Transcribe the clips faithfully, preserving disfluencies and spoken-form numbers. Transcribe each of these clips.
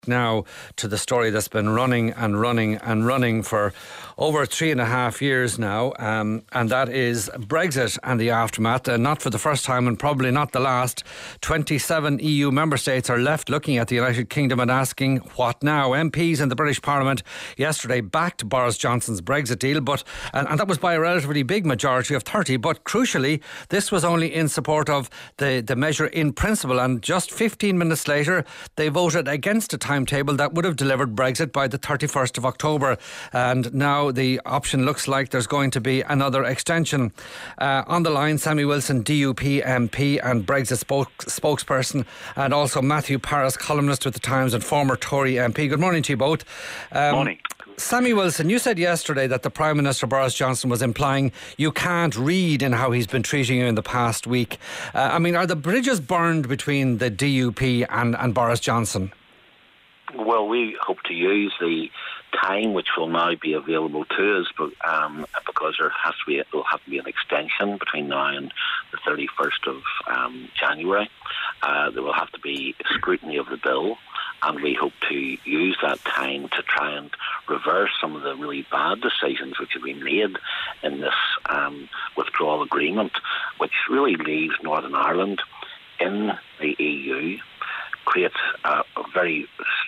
now to the story that's been running and running and running for over three and a half years now, um, and that is Brexit and the aftermath. Uh, not for the first time and probably not the last. twenty-seven E U member states are left looking at the United Kingdom and asking, what now? M Ps in the British Parliament yesterday backed Boris Johnson's Brexit deal, but and, and that was by a relatively big majority of thirty, but crucially this was only in support of the, the measure in principle, and just fifteen minutes later they voted against a timetable that would have delivered Brexit by the thirty-first of October, and now the option looks like there's going to be another extension. Uh, on the line, Sammy Wilson, D U P M P and Brexit spoke, spokesperson, and also Matthew Parris, columnist with The Times and former Tory M P. Good morning to you both. Um, Morning. Sammy Wilson, you said yesterday that the Prime Minister Boris Johnson was implying you can't read in how he's been treating you in the past week. Uh, I mean, are the bridges burned between the D U P and, and Boris Johnson? Well, we hope to use the time which will now be available to us, but um, because there has to be there will have to be an extension between now and the thirty-first of um, January. Uh, there will have to be scrutiny of the bill, and we hope to use that time to try and reverse some of the really bad decisions which have been made in this um, withdrawal agreement, which really leaves Northern Ireland in the E U, creates a, a very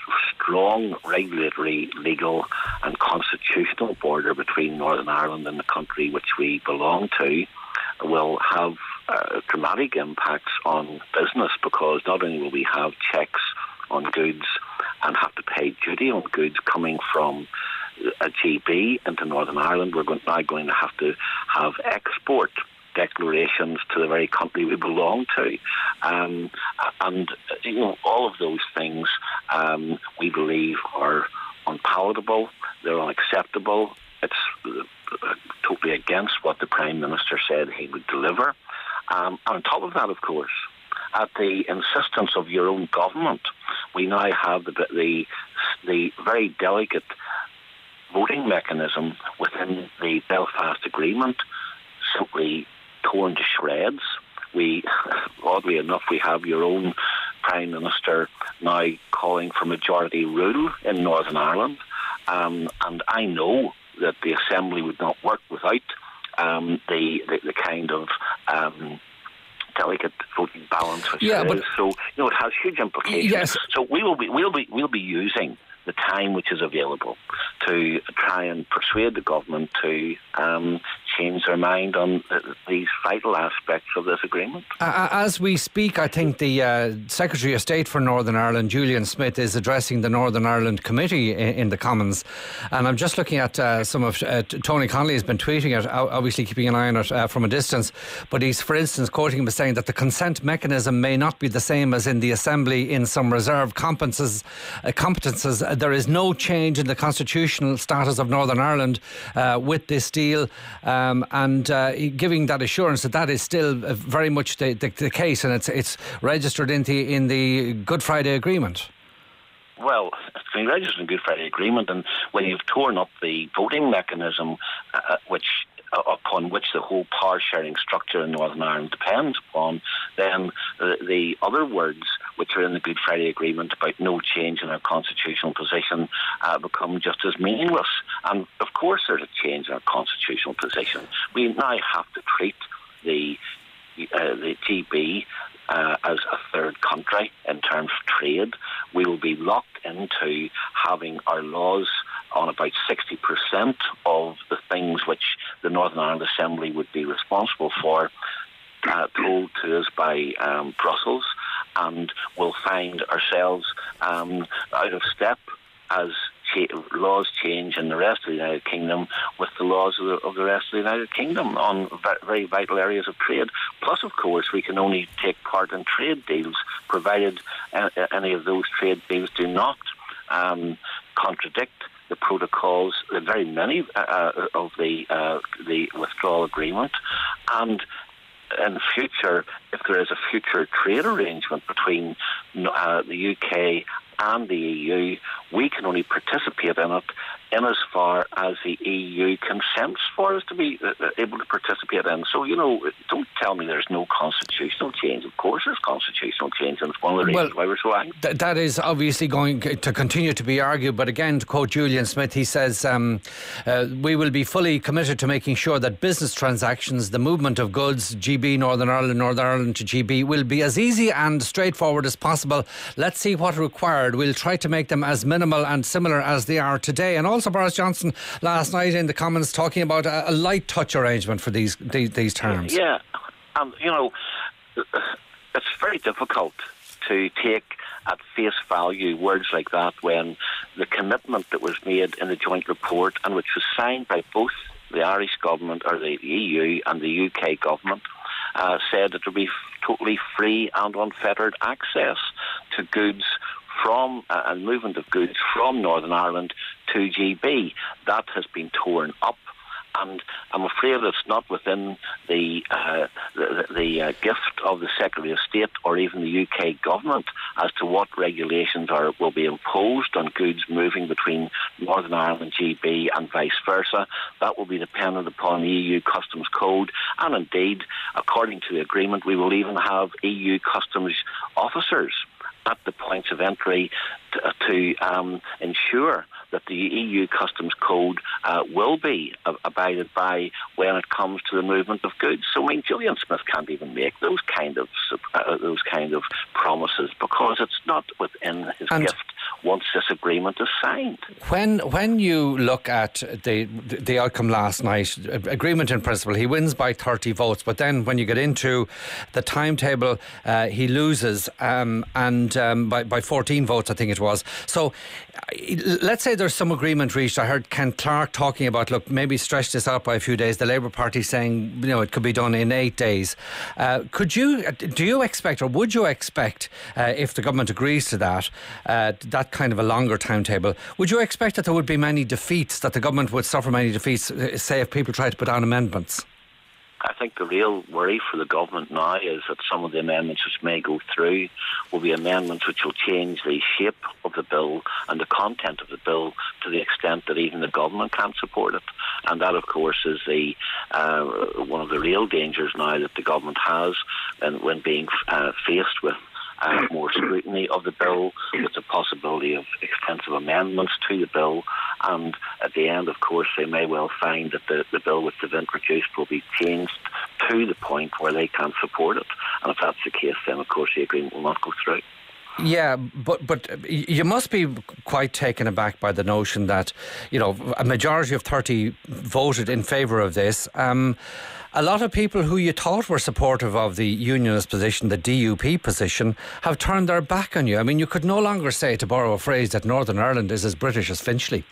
strong regulatory, legal and constitutional border between Northern Ireland and the country which we belong to, will have uh, dramatic impacts on business, because not only will we have checks on goods and have to pay duty on goods coming from a G B into Northern Ireland, we're going, now going to have to have export declarations to the very country we belong to, um, and you know, all of those things um, we believe are unpalatable. They're unacceptable. It's uh, totally against what the Prime Minister said he would deliver. Um, and on top of that, of course, at the insistence of your own government, we now have the the, the very delicate voting mechanism within the Belfast Agreement simply torn to shreds. We, oddly enough, we have your own Prime Minister now calling for majority rule in Northern Ireland, um, and I know that the Assembly would not work without um, the, the the kind of um, delicate voting balance which yeah, it but is. So you know it has huge implications. Yes. So we will be we'll be we'll be using the time which is available to try and persuade the government to um, change their mind on uh, these vital aspects of this agreement. Uh, as we speak, I think the uh, Secretary of State for Northern Ireland, Julian Smith, is addressing the Northern Ireland Committee in, in the Commons, and I'm just looking at uh, some of uh, Tony Connolly has been tweeting it, obviously keeping an eye on it uh, from a distance, but he's, for instance, quoting him as saying that the consent mechanism may not be the same as in the Assembly in some reserved competences. Uh, competences. There is no change in the constitutional status of Northern Ireland uh, with this deal, um, and uh, giving that assurance that that is still very much the, the, the case, and it's it's registered in the in the Good Friday Agreement. Well, it's been registered in the Good Friday Agreement, and when you've torn up the voting mechanism, uh, which uh, upon which the whole power sharing structure in Northern Ireland depends upon, then the, the other words which are in the Good Friday Agreement about no change in our constitutional position uh, become just as meaningless. And of course there's a change in our constitutional position. We now have to treat the uh, the G B uh, as a third country in terms of trade. We will be locked into having our laws on about sixty percent of the things which the Northern Ireland Assembly would be responsible for, uh, told to us by um, Brussels, and we'll find ourselves um, out of step as cha- laws change in the rest of the United Kingdom with the laws of the, of the rest of the United Kingdom on v- very vital areas of trade. Plus, of course, we can only take part in trade deals provided uh, any of those trade deals do not um, contradict the protocols, the very many uh, of the uh, the withdrawal agreement, and in future, if there is a future trade arrangement between uh, the U K and the E U, we can only participate in it in as far as the E U consents for us to be uh, able to participate in. So, you know, don't tell me there's no constitutional change. Of course there's constitutional change, and it's one of the reasons well, why we're so angry. Th- that is obviously going to continue to be argued, but again, to quote Julian Smith, he says, um, uh, we will be fully committed to making sure that business transactions, the movement of goods, G B, Northern Ireland, Northern Ireland to G B, will be as easy and straightforward as possible. Let's see what required. We'll try to make them as minimal and similar as they are today. And also Boris Johnson last night in the Commons talking about a, a light touch arrangement for these these, these terms. Yeah, and um, you know, it's very difficult to take at face value words like that when the commitment that was made in the joint report, and which was signed by both the Irish government or the E U and the U K government, uh, said that there would be totally free and unfettered access to goods from uh, and movement of goods from Northern Ireland to G B. That has been torn up, and I'm afraid it's not within the uh, the, the uh, gift of the Secretary of State or even the U K government as to what regulations are will be imposed on goods moving between Northern Ireland and G B and vice versa. That will be dependent upon the E U Customs Code, and indeed, according to the agreement, we will even have E U Customs officers at the points of entry to, to um, ensure that the E U Customs Code uh, will be uh, abided by when it comes to the movement of goods. So, I mean, Julian Smith can't even make those kind of uh, those kind of promises because it's not within his and gift once this agreement is signed. When when you look at the the outcome last night, agreement in principle, he wins by thirty votes, but then when you get into the timetable, uh, he loses um, and um, by by fourteen votes, I think it was. So, let's say there's some agreement reached. I heard Ken Clark talking about, look, maybe stretch this out by a few days. The Labour Party saying, you know, it could be done in eight days. Uh, could you, do you expect, or would you expect, uh, if the government agrees to that, uh, that kind of a longer timetable, would you expect that there would be many defeats, that the government would suffer many defeats, say, if people try to put down amendments? I think the real worry for the government now is that some of the amendments which may go through will be amendments which will change the shape of the bill and the content of the bill to the extent that even the government can't support it. And that, of course, is the uh, one of the real dangers now that the government has and when being uh, faced with Uh, more scrutiny of the bill, with the possibility of extensive amendments to the bill, and at the end, of course, they may well find that the, the bill which they've introduced will be changed to the point where they can't support it. And if that's the case, then of course the agreement will not go through. Yeah, but but you must be quite taken aback by the notion that, you know, a majority of thirty voted in favour of this. Um, a lot of people who you thought were supportive of the unionist position, the D U P position, have turned their back on you. I mean, you could no longer say, to borrow a phrase, that Northern Ireland is as British as Finchley.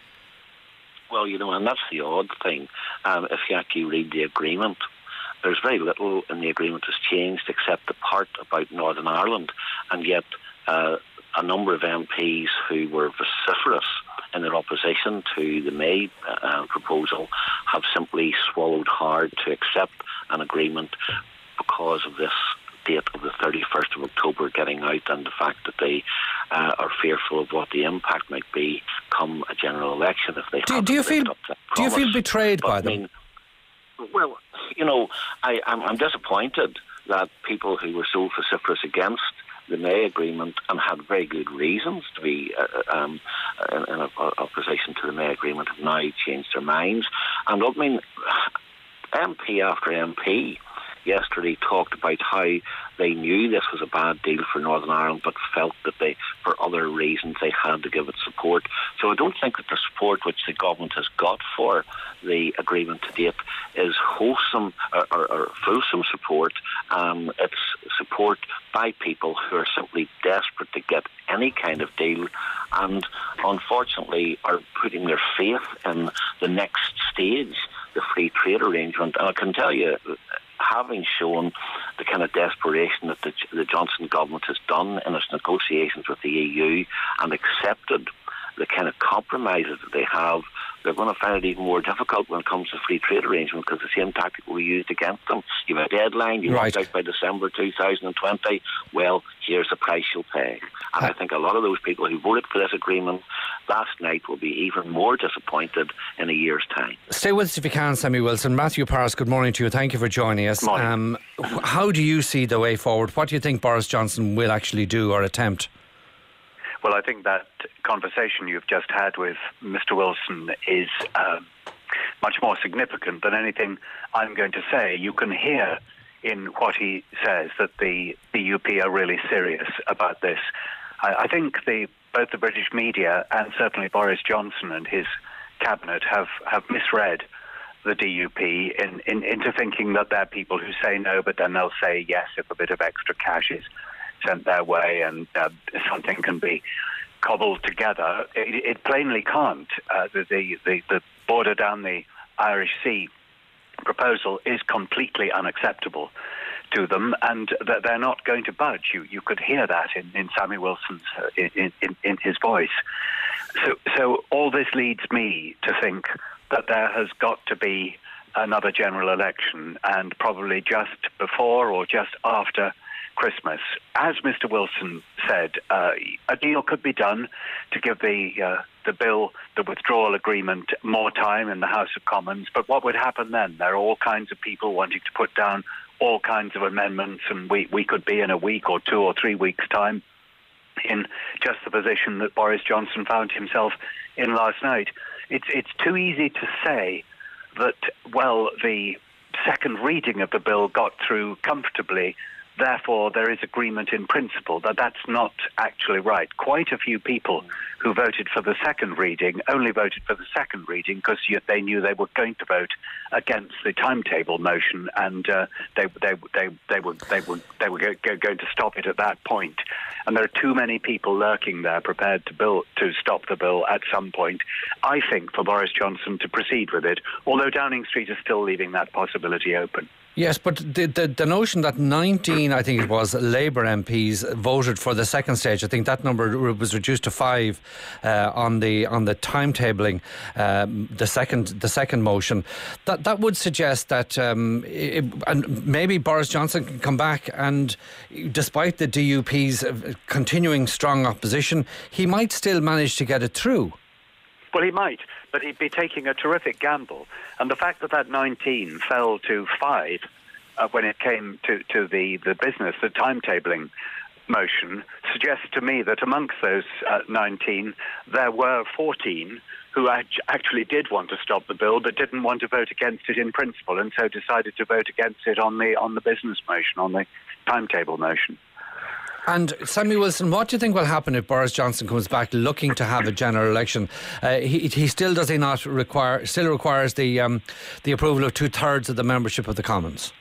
Well, you know, and that's the odd thing. Um, if you actually read the agreement, there's very little in the agreement that's changed except the part about Northern Ireland, and yet uh, a number of M Ps who were vociferous in their opposition to the May uh, proposal have simply swallowed hard to accept an agreement because of this date of the thirty-first of October getting out, and the fact that they uh, are fearful of what the impact might be come a general election if they do, do you feel do you feel betrayed but, by them? I mean, well, you know, I, I'm, I'm disappointed that people who were so vociferous against the May agreement and had very good reasons to be uh, um, in, in opposition to the May agreement have now changed their minds. And I mean, M P after M P yesterday talked about how they knew this was a bad deal for Northern Ireland, but felt that they, for other reasons, they had to give it support. So I don't think that the support which the government has got for the agreement to date is wholesome or, or, or fulsome support. Um, it's support by people who are simply desperate to get any kind of deal, and unfortunately are putting their faith in the next stage, the free trade arrangement. And I can tell you, having shown the kind of desperation that the, the Johnson government has done in its negotiations with the E U and accepted the kind of compromises that they have, they're going to find it even more difficult when it comes to free trade arrangement, because the same tactic will be used against them. You have a deadline, you right. want out by December two thousand twenty, well, here's the price you'll pay. And I think a lot of those people who voted for this agreement last night will be even more disappointed in a year's time. Stay with us if you can, Sammy Wilson. Matthew Parris, good morning to you. Thank you for joining us. Um, how do you see the way forward? What do you think Boris Johnson will actually do or attempt? Well, I think that conversation you've just had with Mister Wilson is uh, much more significant than anything I'm going to say. You can hear in what he says that the D U P are really serious about this. I, I think the both the British media and certainly Boris Johnson and his cabinet have, have misread the D U P in, in, into thinking that they're people who say no, but then they'll say yes if a bit of extra cash is sent their way and uh, something can be cobbled together. It, it plainly can't. Uh, the, the, the, the border down the Irish Sea proposal is completely unacceptable to them, and that they're not going to budge. You you could hear that in, in Sammy Wilson's uh, in, in in his voice. So so all this leads me to think that there has got to be another general election, and probably just before or just after Christmas. As Mister Wilson said, uh, a deal could be done to give the uh, the bill, the withdrawal agreement, more time in the House of Commons. But what would happen then? There are all kinds of people wanting to put down all kinds of amendments, and we, we could be in a week or two or three weeks' time in just the position that Boris Johnson found himself in last night. It's it's too easy to say that, well, the second reading of the bill got through comfortably, therefore there is agreement in principle. That that's not actually right. Quite a few people who voted for the second reading only voted for the second reading because they knew they were going to vote against the timetable motion, and uh, they they they they were they were they were go, go, going to stop it at that point. And there are too many people lurking there, prepared to bill to stop the bill at some point. I think for Boris Johnson to proceed with it, although Downing Street is still leaving that possibility open. Yes, but the, the the notion that nineteen, I think it was, Labour M Ps voted for the second stage, I think that number was reduced to five uh, on the on the timetabling, um, the second the second motion. That that would suggest that, um, it, and maybe Boris Johnson can come back, and despite the D U P's continuing strong opposition, he might still manage to get it through. Well, he might, but he'd be taking a terrific gamble. And the fact that that nineteen fell to five uh, when it came to, to the, the business, the timetabling motion, suggests to me that amongst those uh, nineteen, there were fourteen who actually did want to stop the bill but didn't want to vote against it in principle, and so decided to vote against it on the on the business motion, on the timetable motion. And Sammy Wilson, what do you think will happen if Boris Johnson comes back looking to have a general election? Uh, he, he still does he not require still requires the um, the approval of two thirds of the membership of the Commons?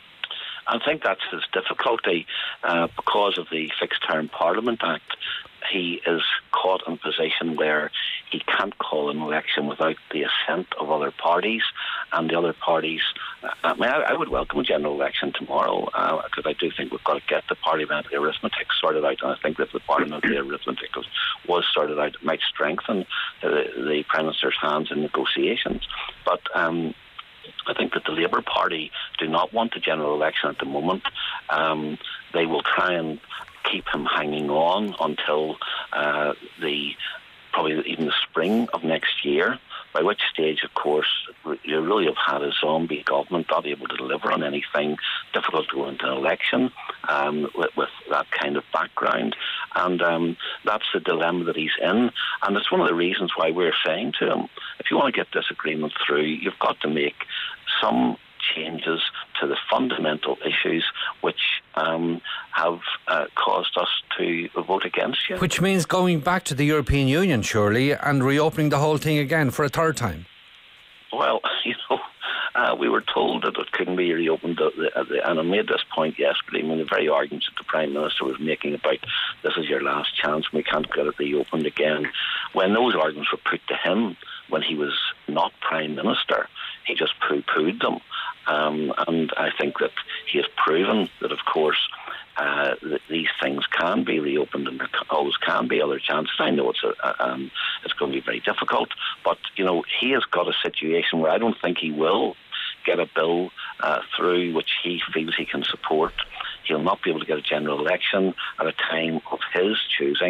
I think that's his difficulty uh, because of the Fixed Term Parliament Act. He is caught in a position where he can't call an election without the assent of other parties, and the other parties. Uh, I mean, I, I would welcome a general election tomorrow because uh, I do think we've got to get the parliamentary arithmetic sorted out, and I think that the parliamentary arithmetic was sorted out, it might strengthen uh, the Prime Minister's hands in negotiations. But um, I think that the Labour Party do not want a general election at the moment. Um, they will try and keep him hanging on until uh, the probably even the spring of next year, by which stage, of course, you really have had a zombie government, not able to deliver on anything, difficult to go into an election um, with, with that kind of background. And um, that's the dilemma that he's in. And it's one of the reasons why we're saying to him, if you want to get this agreement through, you've got to make some changes to the fundamental issues which um, have uh, caused us to vote against you. Which means going back to the European Union, surely, and reopening the whole thing again for a third time. Well, you know, uh, we were told that it couldn't be reopened, the, the, the, and I made this point yesterday. I mean, the very arguments that the Prime Minister was making about this is your last chance, we can't get it reopened again. When those arguments were put to him when he was not Prime Minister, he just poo-pooed them. Um, and I think that he has proven that, of course, uh, that these things can be reopened and there always can be other chances. I know it's a, a, um, it's going to be very difficult, but, you know, he has got a situation where I don't think he will get a bill uh, through which he feels he can support. He'll not be able to get a general election at a time of his choosing.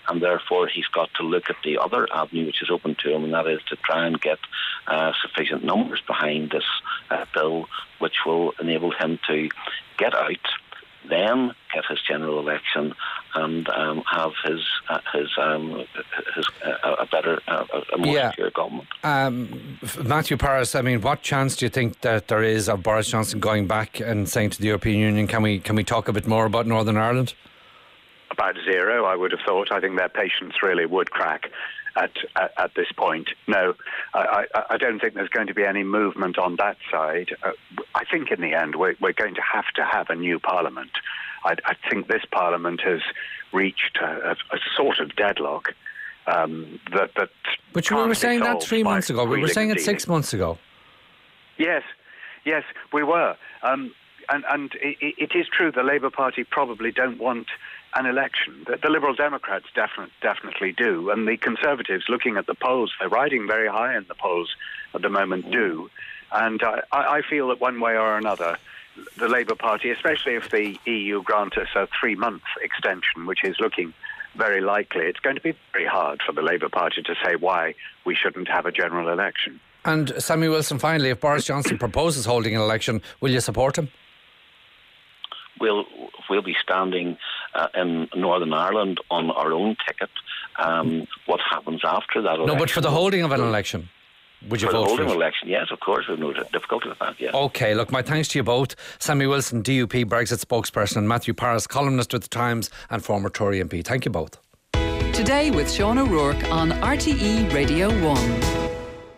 and therefore he's got to look at the other avenue which is open to him, and that is to try and get uh, sufficient numbers behind this uh, bill, which will enable him to get out, then get his general election, and um, have his uh, his um, his uh, a better, uh, a more yeah. secure government. Um, Matthew Parris, I mean, what chance do you think that there is of Boris Johnson going back and saying to the European Union, can we can we talk a bit more about Northern Ireland? About zero, I would have thought. I think their patience really would crack at at, at this point. No, I, I, I don't think there's going to be any movement on that side. Uh, I think in the end we're, we're going to have to have a new parliament. I, I think this parliament has reached a, a, a sort of deadlock. Um, that, that but you were saying that three months ago. We were saying it six months ago. Yes, yes, we were. Um, and and it, it is true the Labour Party probably don't want an election. The, the Liberal Democrats definitely, definitely do. And the Conservatives, looking at the polls, they're riding very high in the polls at the moment, do. And uh, I, I feel that one way or another, the Labour Party, especially if the E U grant us a three-month extension, which is looking very likely, it's going to be very hard for the Labour Party to say why we shouldn't have a general election. And Sammy Wilson, finally, if Boris Johnson proposes holding an election, will you support him? We'll, we'll be standing uh, in Northern Ireland on our own ticket. Um, what happens after that election? No, but for the holding of an election, would you for vote the holding for it? election, yes, of course. We've no difficulty with that, yes. OK, look, my thanks to you both. Sammy Wilson, D U P Brexit spokesperson, and Matthew Parris, columnist with The Times and former Tory M P. Thank you both. Today with Sean O'Rourke on R T E Radio one.